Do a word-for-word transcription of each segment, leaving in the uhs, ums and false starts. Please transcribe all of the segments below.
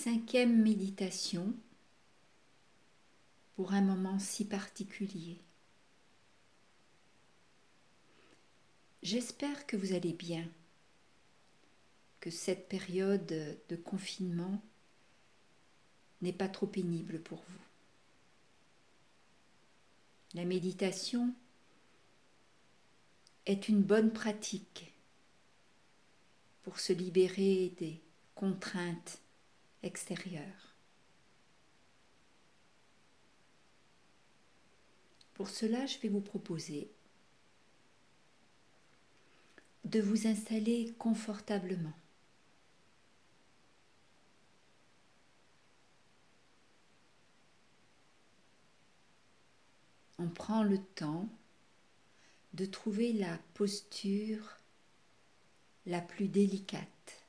Cinquième méditation pour un moment si particulier. J'espère que vous allez bien, que cette période de confinement n'est pas trop pénible pour vous. La méditation est une bonne pratique pour se libérer des contraintes extérieures. Pour cela, je vais vous proposer de vous installer confortablement. On prend le temps de trouver la posture la plus délicate.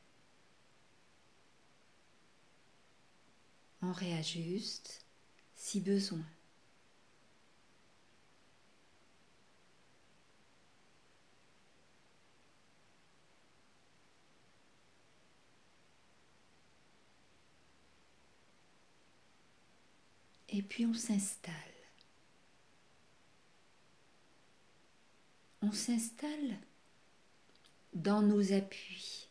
On réajuste si besoin. Et puis on s'installe. On s'installe dans nos appuis,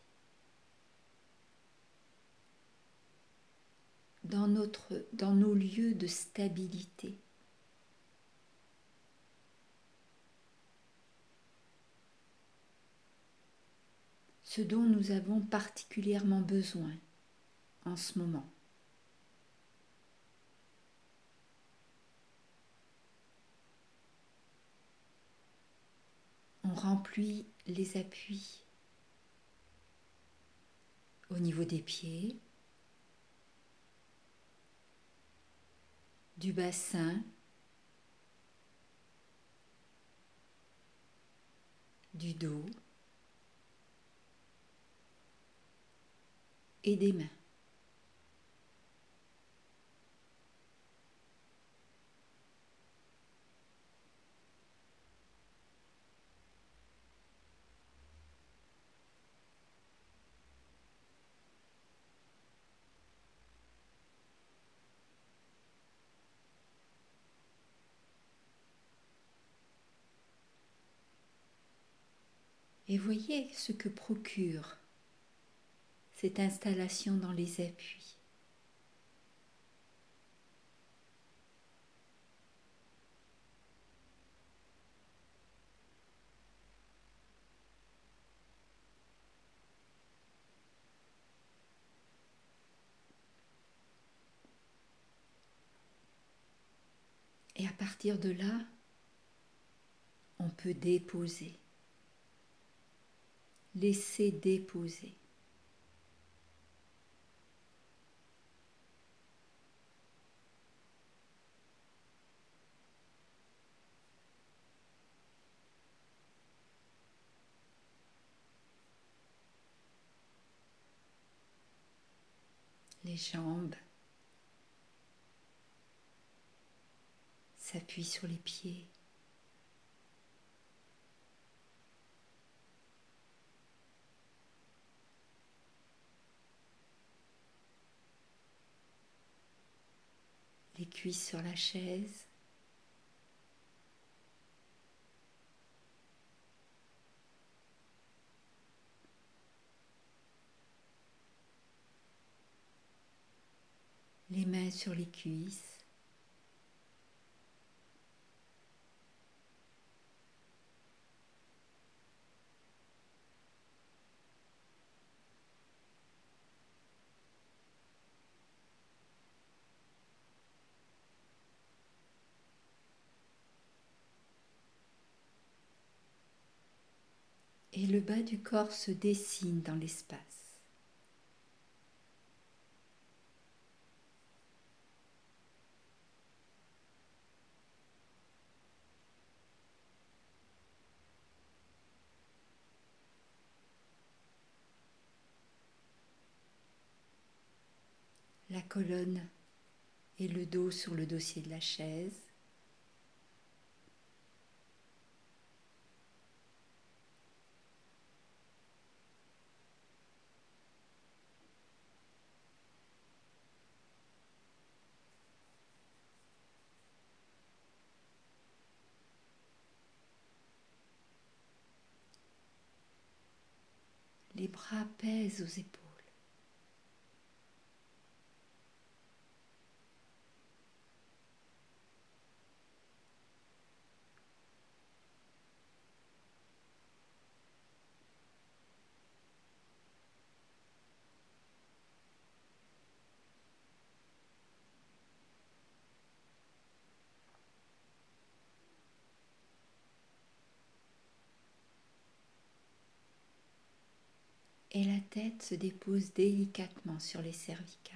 dans, notre, dans nos lieux de stabilité. Ce dont nous avons particulièrement besoin en ce moment. On remplit les appuis au niveau des pieds, du bassin, du dos et des mains. Et voyez ce que procure cette installation dans les appuis. Et à partir de là, on peut déposer, laisser déposer. Les jambes s'appuient sur les pieds. Les cuisses sur la chaise. Les mains sur les cuisses. Et le bas du corps se dessine dans l'espace. La colonne et le dos sur le dossier de la chaise. Les bras pèsent aux épaules. Et la tête se dépose délicatement sur les cervicales.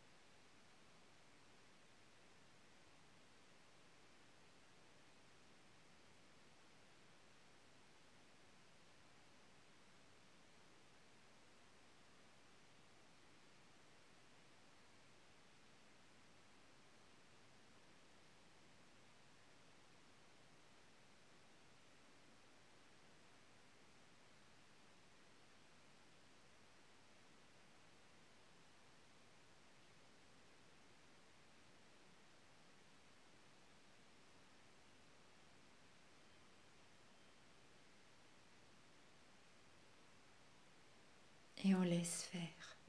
Et on laisse faire.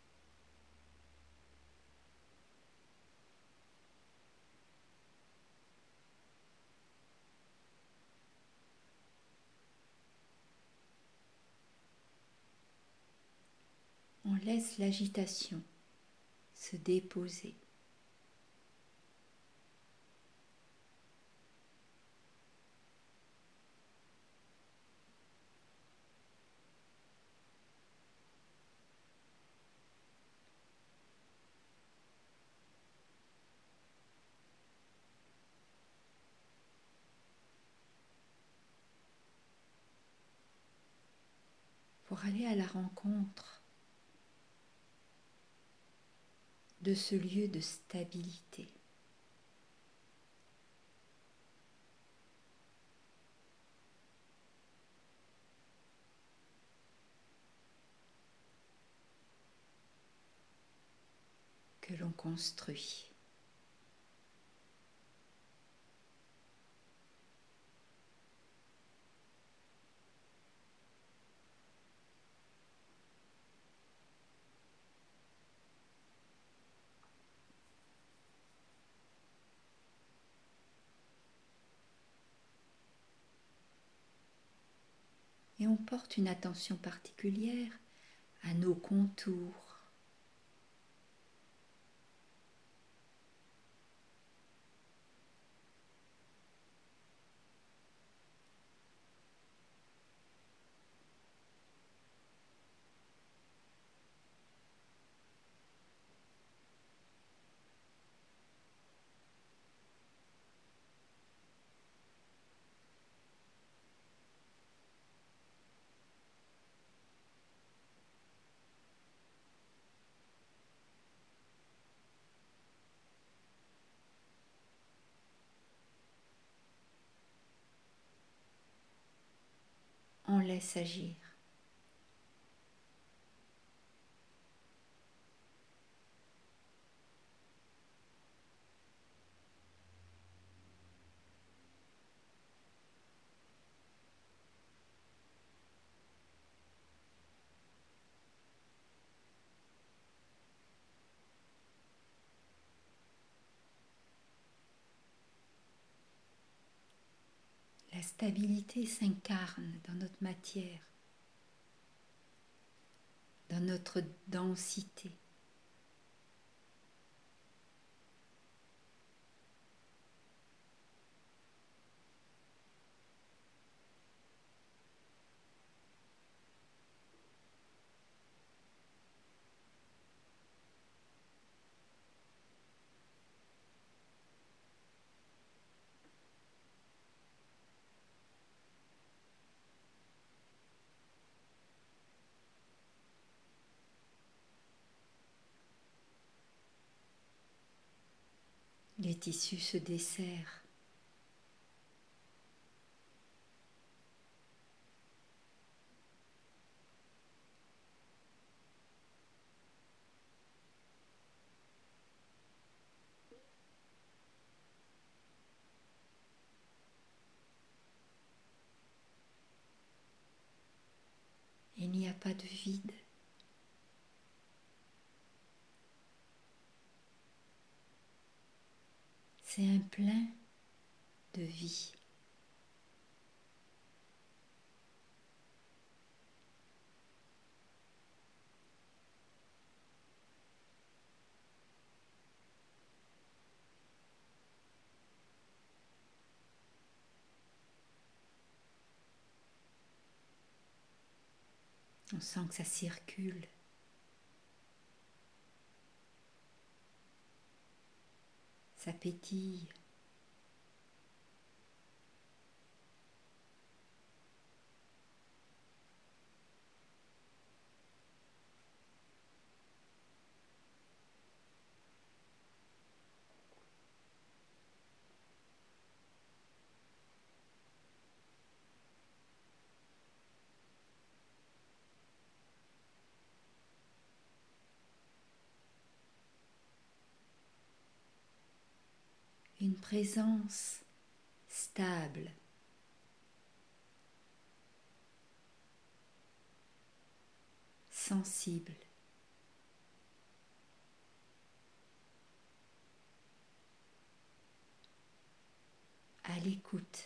On laisse l'agitation se déposer. Pour aller à la rencontre de ce lieu de stabilité. Que l'on construit. Et on porte une attention particulière à nos contours. On laisse agir. La stabilité s'incarne dans notre matière, dans notre densité. Les tissus se desserrent. Il n'y a pas de vide. C'est un plein de vie. On sent que ça circule. Ça pétille. Une présence stable. Sensible. À l'écoute.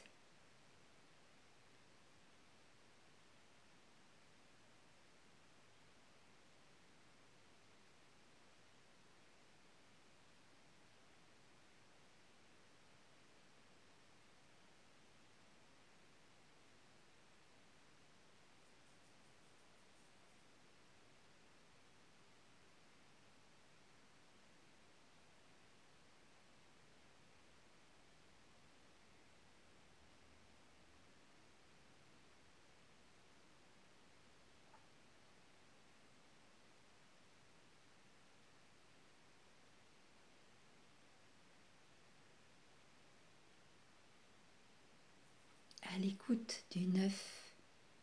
À l'écoute du neuf.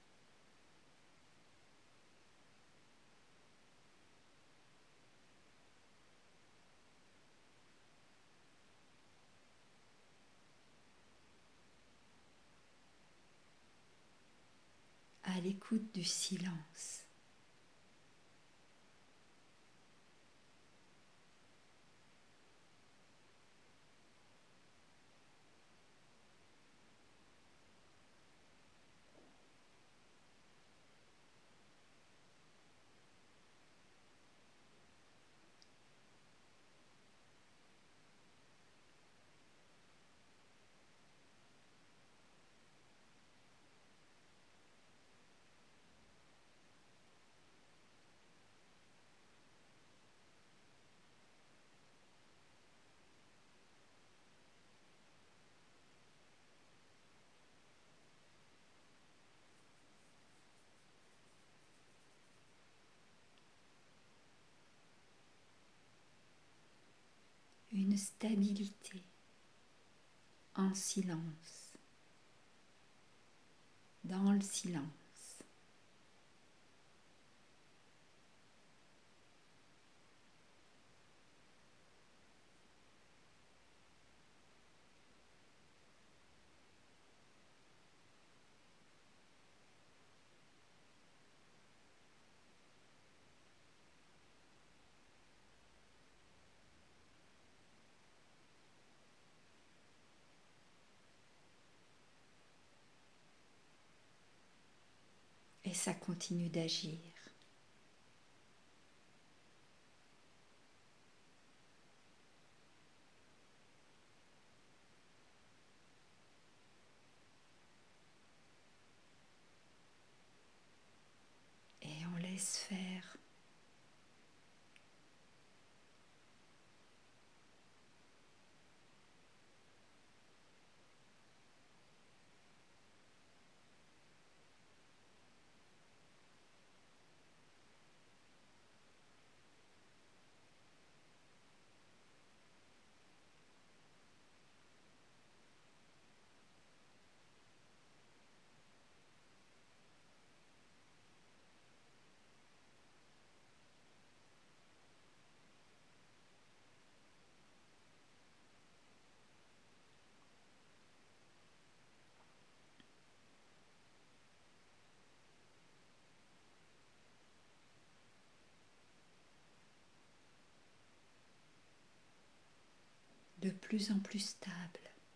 À l'écoute du silence. Une stabilité en silence, dans le silence. Et ça continue d'agir. Et on laisse faire. de plus en plus stable.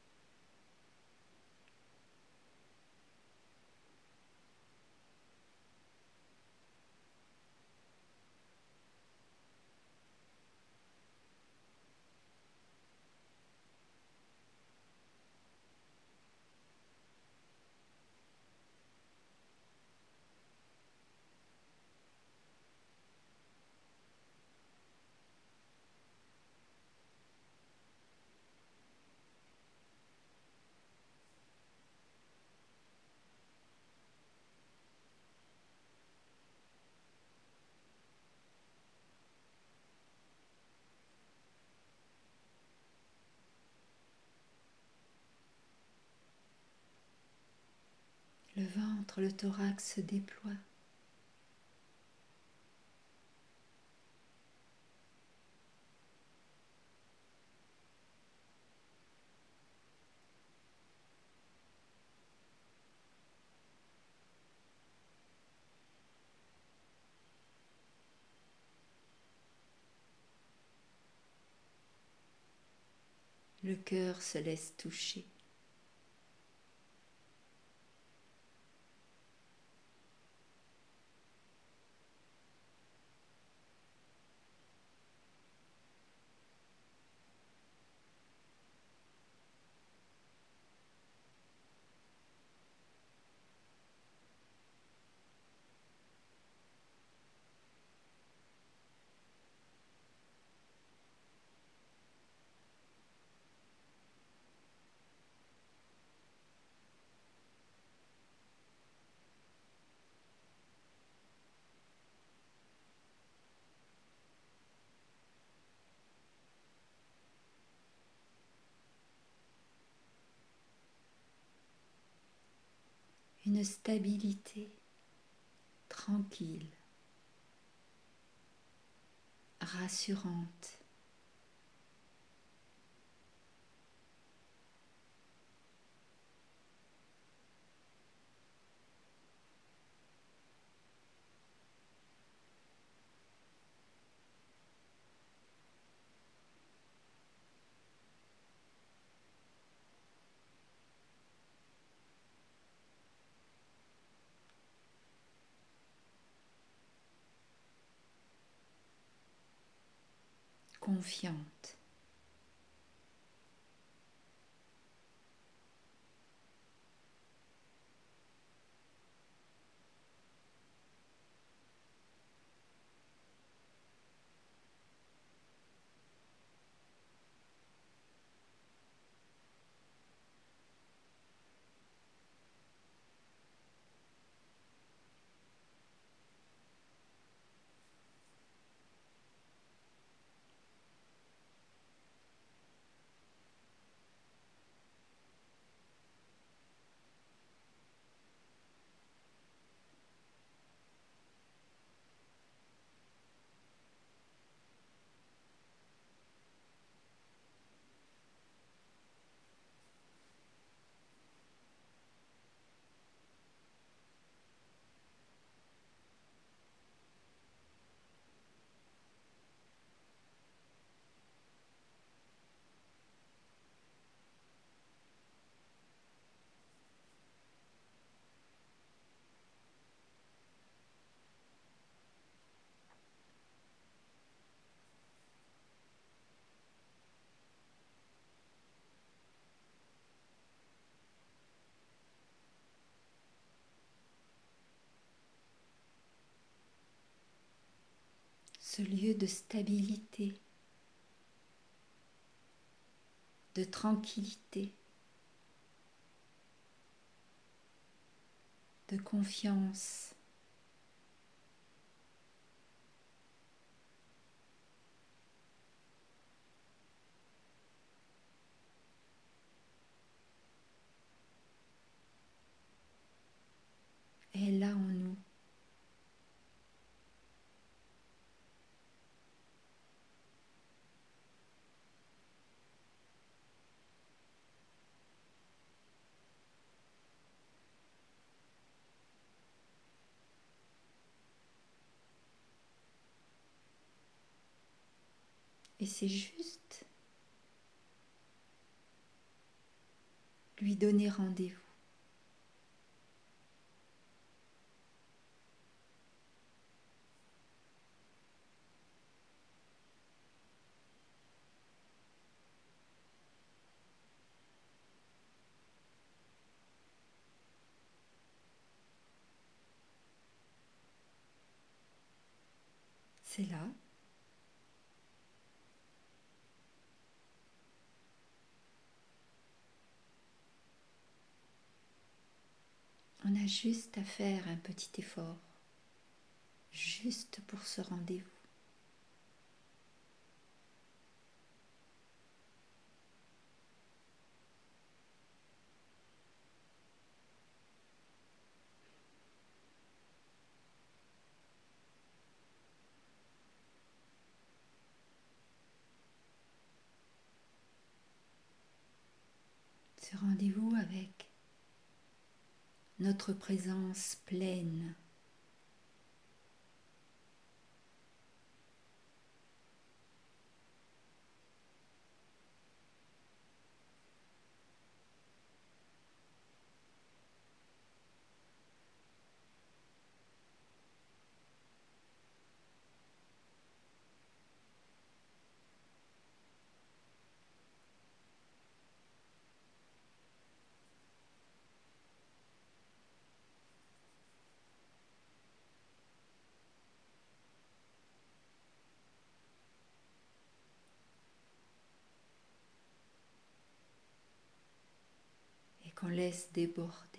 Le ventre, le thorax se déploie. Le cœur se laisse toucher. Une stabilité tranquille, rassurante. Confiante. Ce lieu de stabilité, de tranquillité, de confiance. Est là en nous. Et c'est juste lui donner rendez-vous. C'est là. On a juste à faire un petit effort, juste pour ce rendez-vous. Ce rendez-vous avec notre présence pleine, et qu'on laisse déborder.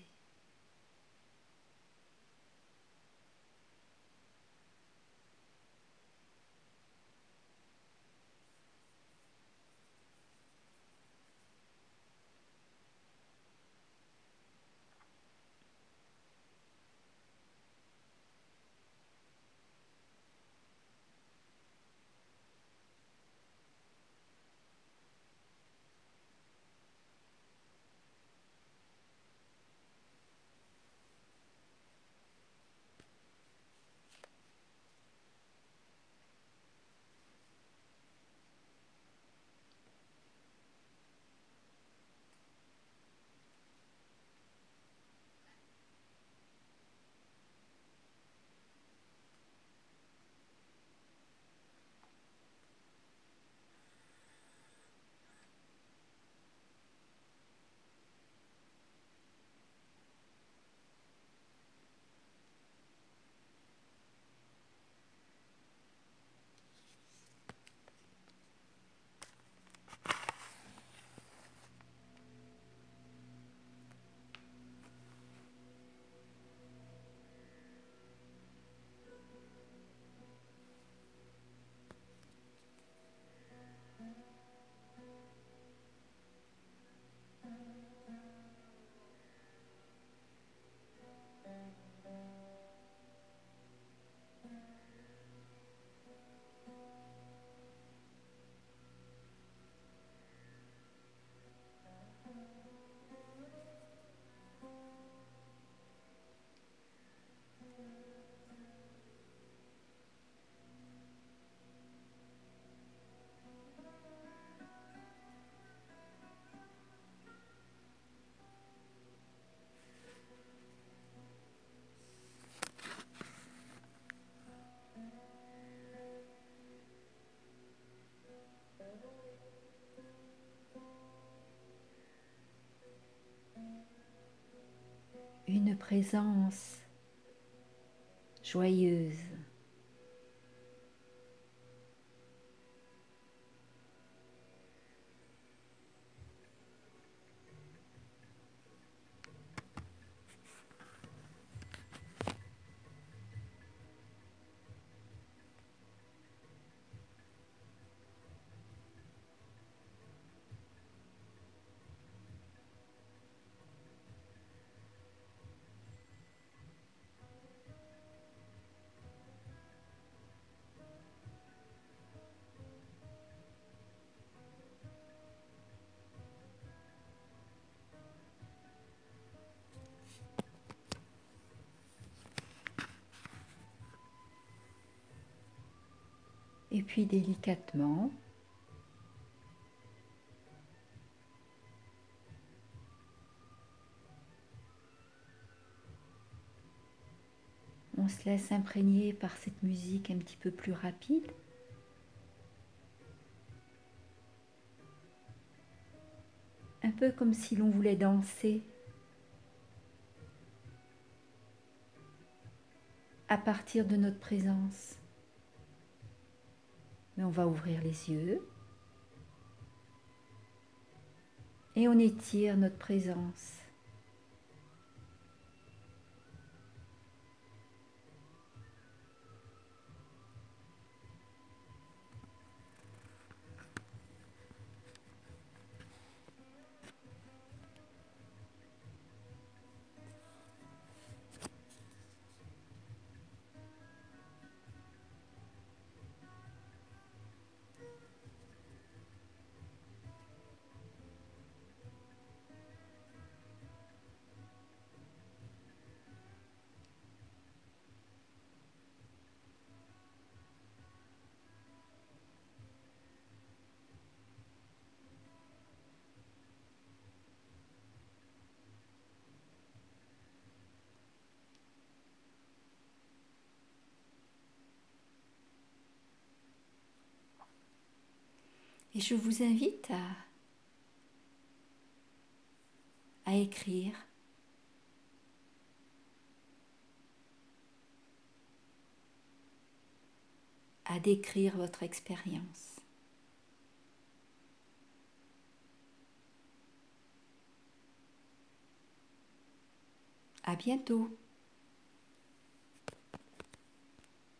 Une présence joyeuse, et puis délicatement, on se laisse imprégner par cette musique un petit peu plus rapide. Un peu comme si l'on voulait danser à partir de notre présence. Mais on va ouvrir les yeux et on étire notre présence. Et je vous invite à, à écrire, à décrire votre expérience. À bientôt.